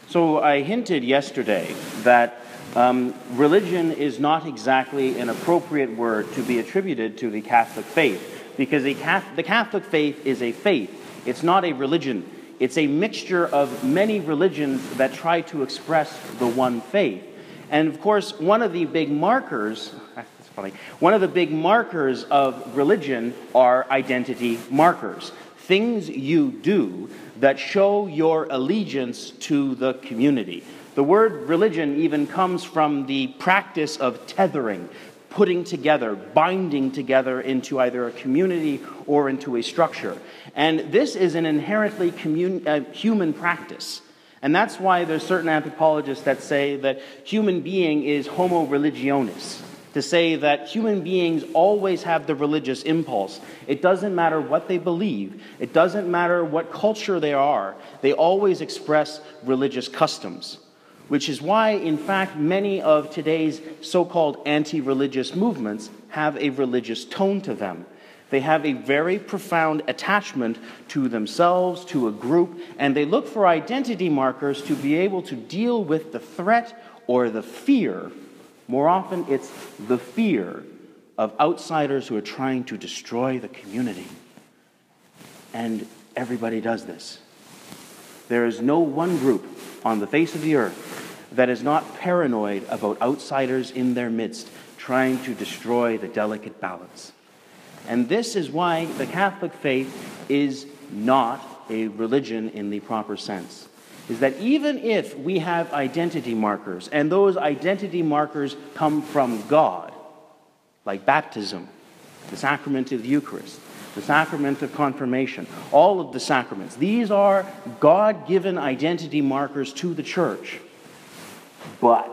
So I hinted yesterday that religion is not exactly an appropriate word to be attributed to the Catholic faith, because the Catholic faith is a faith. It's not a religion. It's a mixture of many religions that try to express the one faith. And of course, one of the big markers of religion are identity markers. Things you do that show your allegiance to the community. The word religion even comes from the practice of tethering, putting together, binding together into either a community or into a structure. And this is an inherently human practice. And that's why there's certain anthropologists that say that human being is homo religionis, to say that human beings always have the religious impulse. It doesn't matter what they believe. It doesn't matter what culture they are. They always express religious customs, which is why, in fact, many of today's so-called anti-religious movements have a religious tone to them. They have a very profound attachment to themselves, to a group, and they look for identity markers to be able to deal with the threat or the fear. More often, it's the fear of outsiders who are trying to destroy the community. And everybody does this. There is no one group on the face of the earth that is not paranoid about outsiders in their midst trying to destroy the delicate balance. And this is why the Catholic faith is not a religion in the proper sense. Is that even if we have identity markers, and those identity markers come from God, like baptism, the sacrament of the Eucharist, the sacrament of confirmation, all of the sacraments, these are God-given identity markers to the Church. But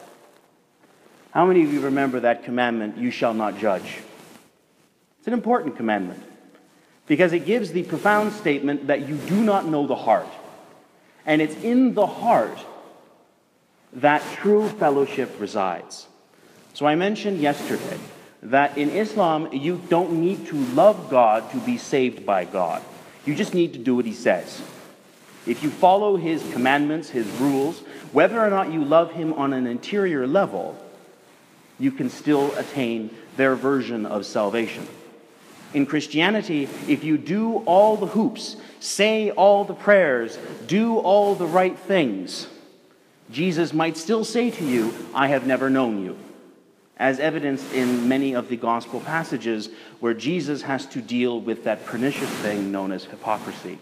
how many of you remember that commandment, you shall not judge? It's an important commandment because it gives the profound statement that you do not know the heart. And it's in the heart that true fellowship resides. So I mentioned yesterday that in Islam, you don't need to love God to be saved by God. You just need to do what He says. If you follow His commandments, His rules, whether or not you love Him on an interior level, you can still attain their version of salvation. In Christianity, if you do all the hoops, say all the prayers, do all the right things, Jesus might still say to you, I have never known you, as evidenced in many of the gospel passages where Jesus has to deal with that pernicious thing known as hypocrisy.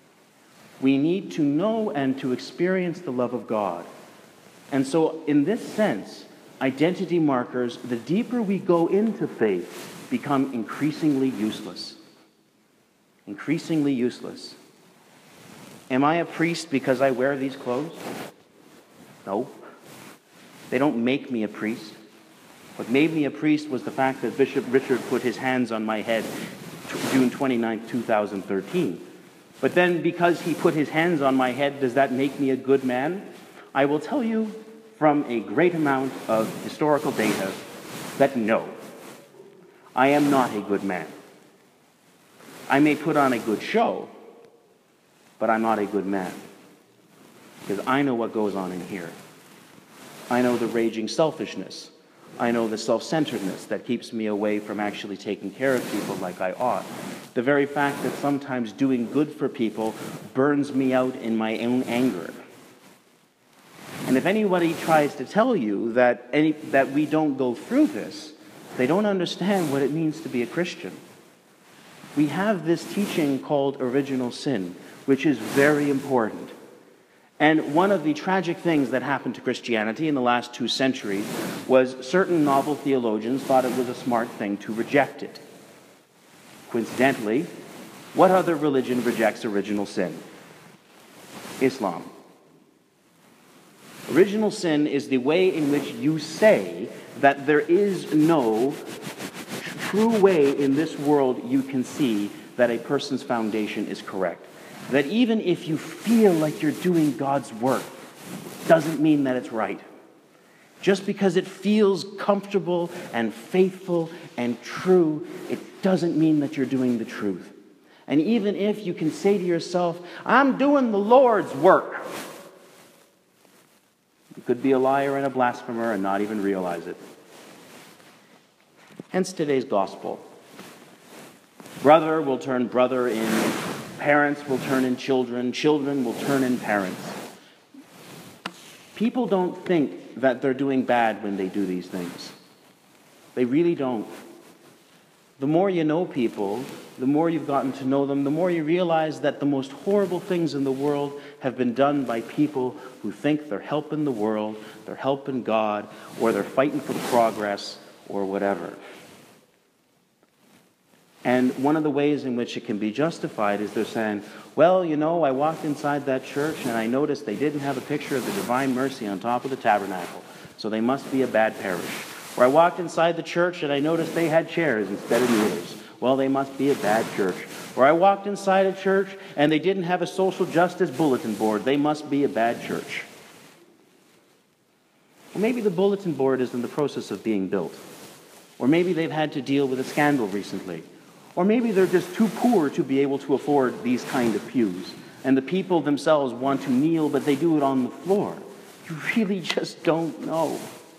We need to know and to experience the love of God. And so, in this sense, identity markers, the deeper we go into faith, become increasingly useless. Increasingly useless. Am I a priest because I wear these clothes? No. They don't make me a priest. What made me a priest was the fact that Bishop Richard put his hands on my head June 29, 2013. But then because he put his hands on my head, does that make me a good man? I will tell you from a great amount of historical data that no. I am not a good man. I may put on a good show, but I'm not a good man. Because I know what goes on in here. I know the raging selfishness. I know the self-centeredness that keeps me away from actually taking care of people like I ought. The very fact that sometimes doing good for people burns me out in my own anger. And if anybody tries to tell you that we don't go through this, they don't understand what it means to be a Christian. We have this teaching called original sin, which is very important. And one of the tragic things that happened to Christianity in the last 2 centuries was certain novel theologians thought it was a smart thing to reject it. Coincidentally, what other religion rejects original sin? Islam. Original sin is the way in which you say that there is no true way in this world you can see that a person's foundation is correct. That even if you feel like you're doing God's work, doesn't mean that it's right. Just because it feels comfortable and faithful and true, it doesn't mean that you're doing the truth. And even if you can say to yourself, I'm doing the Lord's work, could be a liar and a blasphemer and not even realize it. Hence today's gospel. Brother will turn brother in, parents will turn in children, children will turn in parents. People don't think that they're doing bad when they do these things. They really don't. The more you know people, the more you've gotten to know them, the more you realize that the most horrible things in the world have been done by people who think they're helping the world, they're helping God, or they're fighting for progress, or whatever. And one of the ways in which it can be justified is they're saying, well, you know, I walked inside that church and I noticed they didn't have a picture of the Divine Mercy on top of the tabernacle, so they must be a bad parish. Or I walked inside the church and I noticed they had chairs instead of kneelers. Well, they must be a bad church. Or I walked inside a church and they didn't have a social justice bulletin board. They must be a bad church. Or maybe the bulletin board is in the process of being built. Or maybe they've had to deal with a scandal recently. Or maybe they're just too poor to be able to afford these kind of pews. And the people themselves want to kneel, but they do it on the floor. You really just don't know.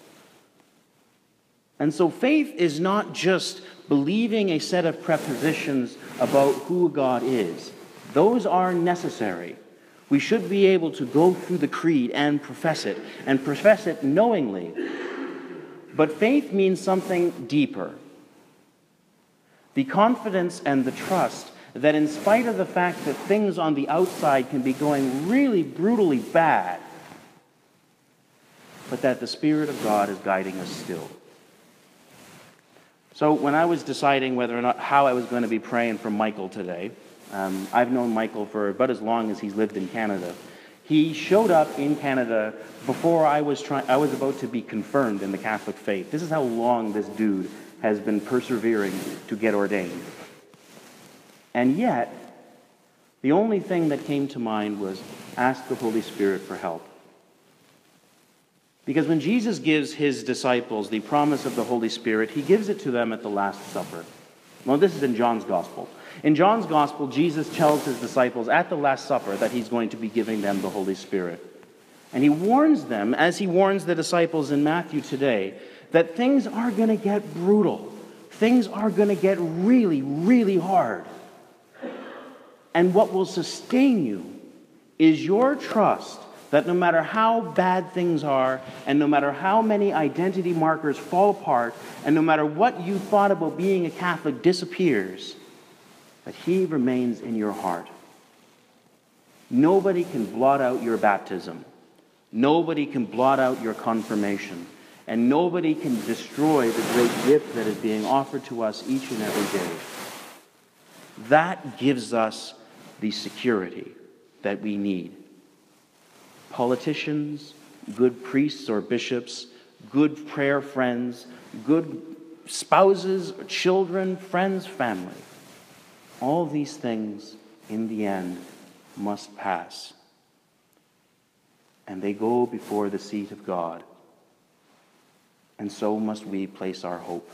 And so faith is not just believing a set of prepositions about who God is. Those are necessary. We should be able to go through the creed and profess it knowingly. But faith means something deeper. The confidence and the trust that in spite of the fact that things on the outside can be going really brutally bad, but that the Spirit of God is guiding us still. So when I was deciding whether or not how I was going to be praying for Michael today, I've known Michael for about as long as he's lived in Canada. He showed up in Canada before I was about to be confirmed in the Catholic faith. This is how long this dude has been persevering to get ordained. And yet, the only thing that came to mind was ask the Holy Spirit for help. Because when Jesus gives his disciples the promise of the Holy Spirit, he gives it to them at the Last Supper. Well, this is in John's Gospel. In John's Gospel, Jesus tells his disciples at the Last Supper that he's going to be giving them the Holy Spirit. And he warns them, as he warns the disciples in Matthew today, that things are going to get brutal. Things are going to get really, really hard. And what will sustain you is your trust that no matter how bad things are, and no matter how many identity markers fall apart, and no matter what you thought about being a Catholic disappears, that he remains in your heart. Nobody can blot out your baptism. Nobody can blot out your confirmation. And nobody can destroy the great gift that is being offered to us each and every day. That gives us the security that we need. Politicians, good priests or bishops, good prayer friends, good spouses, children, friends, family. All these things, in the end, must pass. And they go before the seat of God. And so must we place our hope.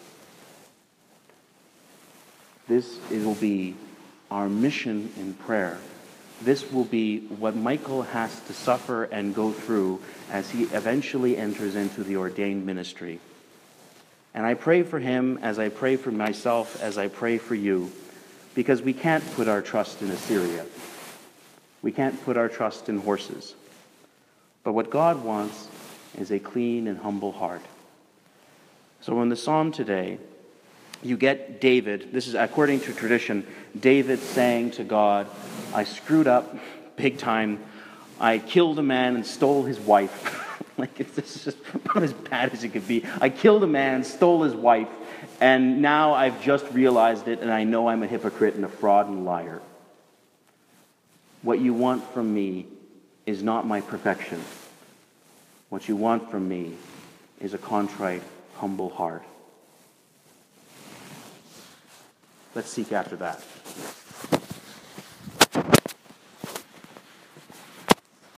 This will be our mission in prayer. This will be what Michael has to suffer and go through as he eventually enters into the ordained ministry. And I pray for him as I pray for myself, as I pray for you, because we can't put our trust in Assyria. We can't put our trust in horses. But what God wants is a clean and humble heart. So in the psalm today, you get David, this is according to tradition, David saying to God, I screwed up big time. I killed a man and stole his wife. This is just about as bad as it could be. I killed a man, stole his wife, and now I've just realized it, and I know I'm a hypocrite and a fraud and liar. What you want from me is not my perfection. What you want from me is a contrite, humble heart. Let's seek after that.